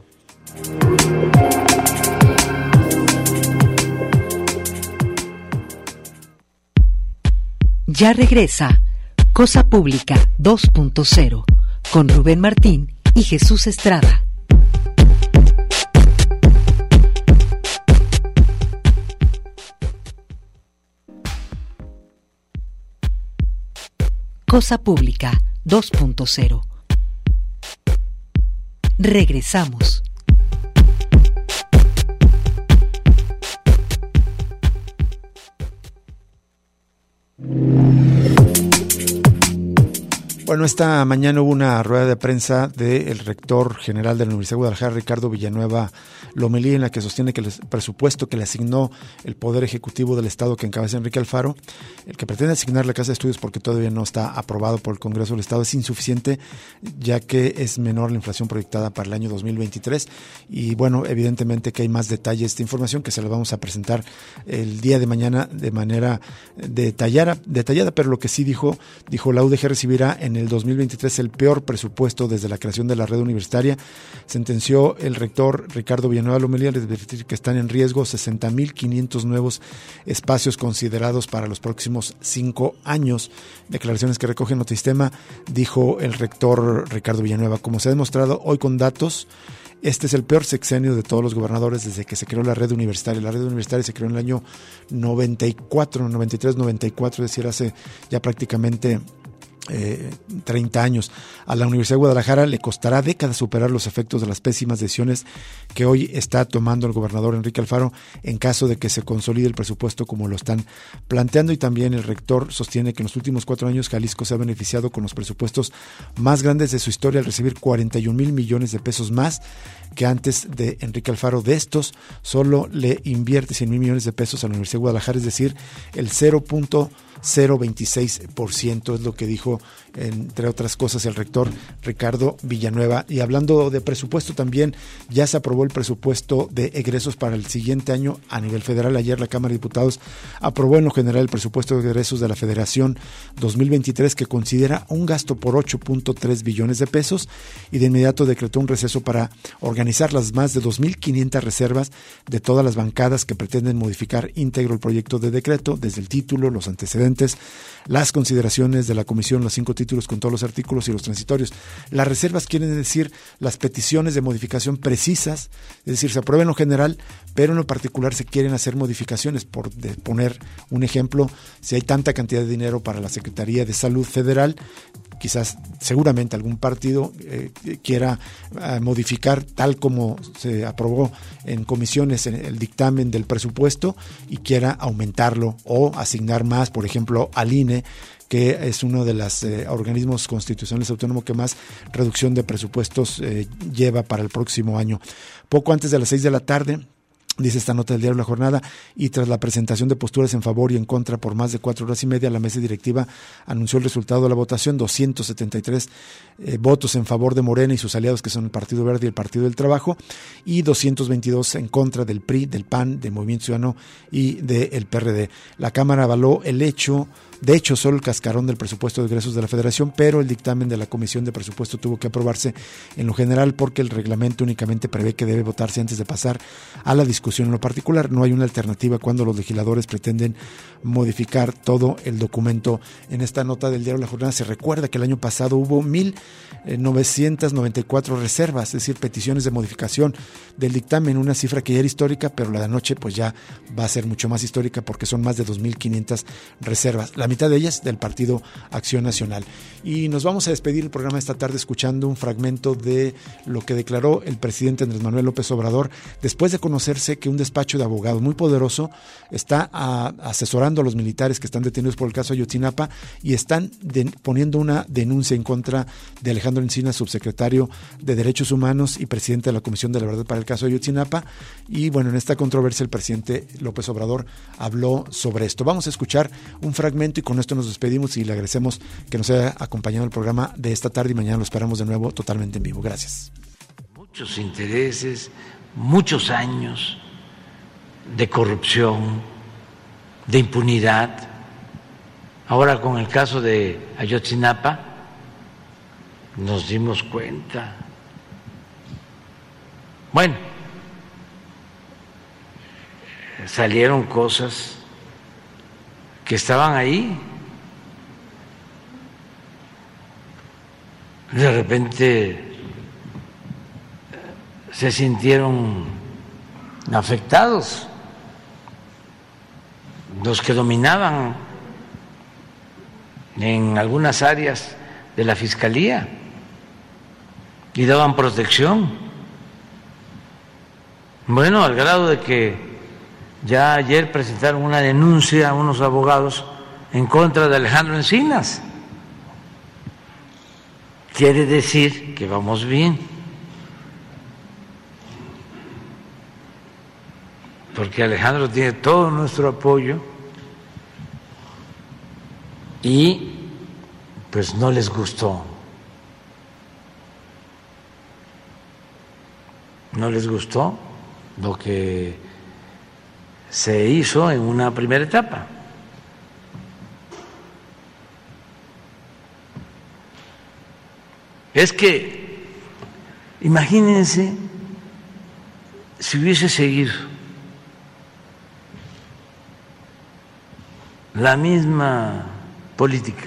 Ya regresa Cosa Pública dos punto cero con Rubén Martín y Jesús Estrada. Cosa Pública dos punto cero. Regresamos. Bueno, esta mañana hubo una rueda de prensa del rector general de la Universidad de Guadalajara, Ricardo Villanueva Lomelí, en la que sostiene que el presupuesto que le asignó el Poder Ejecutivo del Estado que encabeza Enrique Alfaro, el que pretende asignar la Casa de Estudios porque todavía no está aprobado por el Congreso del Estado, es insuficiente, ya que es menor la inflación proyectada para el año dos mil veintitrés. Y bueno, evidentemente que hay más detalles de esta información que se la vamos a presentar el día de mañana de manera detallada, detallada, pero lo que sí dijo, dijo la U D G recibirá en el dos mil veintitrés el peor presupuesto desde la creación de la red universitaria. Sentenció el rector Ricardo Villanueva Lomelí al advertir que están en riesgo sesenta mil quinientos nuevos espacios considerados para los próximos cinco años. Declaraciones que recoge Notisistema, dijo el rector Ricardo Villanueva. Como se ha demostrado hoy con datos, este es el peor sexenio de todos los gobernadores desde que se creó la red universitaria. La red universitaria se creó en el año noventa y cuatro, noventa y tres, noventa y cuatro, es decir, hace ya prácticamente Eh, treinta años. A la Universidad de Guadalajara le costará décadas superar los efectos de las pésimas decisiones que hoy está tomando el gobernador Enrique Alfaro en caso de que se consolide el presupuesto como lo están planteando. Y también el rector sostiene que en los últimos cuatro años Jalisco se ha beneficiado con los presupuestos más grandes de su historia al recibir cuarenta y un mil millones de pesos más que antes de Enrique Alfaro. De estos, solo le invierte cien mil millones de pesos a la Universidad de Guadalajara, es decir, el cero punto cero veintiséis por ciento, es lo que dijo, entre otras cosas, el rector Ricardo Villanueva. Y hablando de presupuesto, también ya se aprobó el presupuesto de egresos para el siguiente año a nivel federal. Ayer la Cámara de Diputados aprobó en lo general el presupuesto de egresos de la Federación dos mil veintitrés, que considera un gasto por ocho punto tres billones de pesos, y de inmediato decretó un receso para organizar las más de dos mil quinientas reservas de todas las bancadas que pretenden modificar íntegro el proyecto de decreto, desde el título, los antecedentes, las consideraciones de la comisión, los cinco títulos con todos los artículos y los transitorios. Las reservas quieren decir las peticiones de modificación precisas, es decir, se aprueba en lo general, pero en lo particular se quieren hacer modificaciones. Por de poner un ejemplo, si hay tanta cantidad de dinero para la Secretaría de Salud Federal, quizás seguramente algún partido eh, quiera eh, modificar tal como se aprobó en comisiones en el dictamen del presupuesto y quiera aumentarlo o asignar más, por ejemplo, al I N E, que es uno de los eh, organismos constitucionales autónomos que más reducción de presupuestos eh, lleva para el próximo año. Poco antes de las seis de la tarde, dice esta nota del diario La Jornada, y tras la presentación de posturas en favor y en contra por más de cuatro horas y media, la mesa directiva anunció el resultado de la votación: doscientos setenta y tres eh, votos en favor de Morena y sus aliados, que son el Partido Verde y el Partido del Trabajo, y doscientos veintidós en contra del P R I, del P A N, del Movimiento Ciudadano y del P R D. La Cámara avaló el hecho De hecho, solo el cascarón del presupuesto de egresos de la Federación, pero el dictamen de la Comisión de Presupuesto tuvo que aprobarse en lo general porque el reglamento únicamente prevé que debe votarse antes de pasar a la discusión. En lo particular, no hay una alternativa cuando los legisladores pretenden modificar todo el documento. En esta nota del diario La Jornada se recuerda que el año pasado hubo mil novecientas noventa y cuatro reservas, es decir, peticiones de modificación del dictamen, una cifra que ya era histórica, pero la de anoche pues ya va a ser mucho más histórica porque son más de dos mil quinientas reservas. La mitad de ellas del Partido Acción Nacional. Y nos vamos a despedir el programa esta tarde escuchando un fragmento de lo que declaró el presidente Andrés Manuel López Obrador después de conocerse que un despacho de abogados muy poderoso está a, asesorando a los militares que están detenidos por el caso Ayotzinapa y están de, poniendo una denuncia en contra de Alejandro Encinas, subsecretario de Derechos Humanos y presidente de la Comisión de la Verdad para el caso Ayotzinapa. Y bueno, en esta controversia el presidente López Obrador habló sobre esto. Vamos a escuchar un fragmento y con esto nos despedimos y le agradecemos que nos haya acompañado el programa de esta tarde y mañana lo esperamos de nuevo totalmente en vivo. Gracias. Muchos intereses, muchos años de corrupción, de impunidad. Ahora con el caso de Ayotzinapa nos dimos cuenta. Bueno, salieron cosas que estaban ahí. De repente se sintieron afectados los que dominaban en algunas áreas de la Fiscalía y daban protección. Bueno, al grado de que ya ayer presentaron una denuncia a unos abogados en contra de Alejandro Encinas. quiere decir que vamos bien, porque Alejandro tiene todo nuestro apoyo y pues no les gustó, no les gustó lo que se hizo en una primera etapa. Es que, imagínense si hubiese seguido la misma política.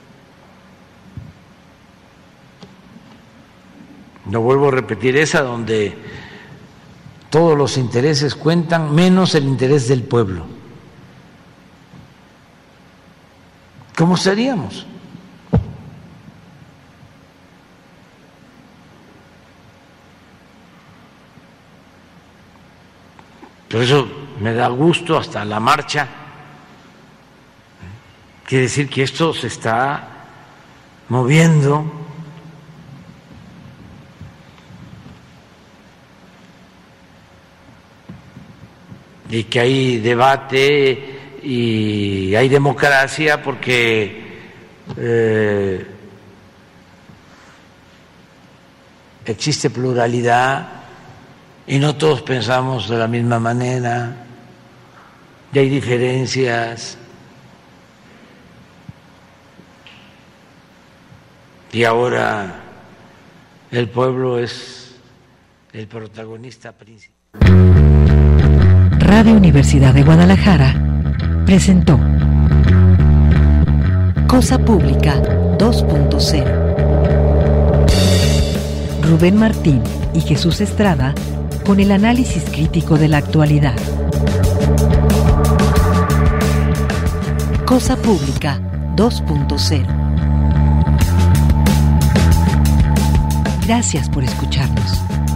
No vuelvo a repetir, esa donde todos los intereses cuentan menos el interés del pueblo. ¿Cómo estaríamos? Por eso me da gusto hasta la marcha. Quiere decir que esto se está moviendo. Y que hay debate y hay democracia porque eh, existe pluralidad y no todos pensamos de la misma manera, y hay diferencias. Y ahora el pueblo es el protagonista principal. Radio Universidad de Guadalajara presentó Cosa Pública dos punto cero. Rubén Martín y Jesús Estrada con el análisis crítico de la actualidad. Cosa Pública dos punto cero. Gracias por escucharnos.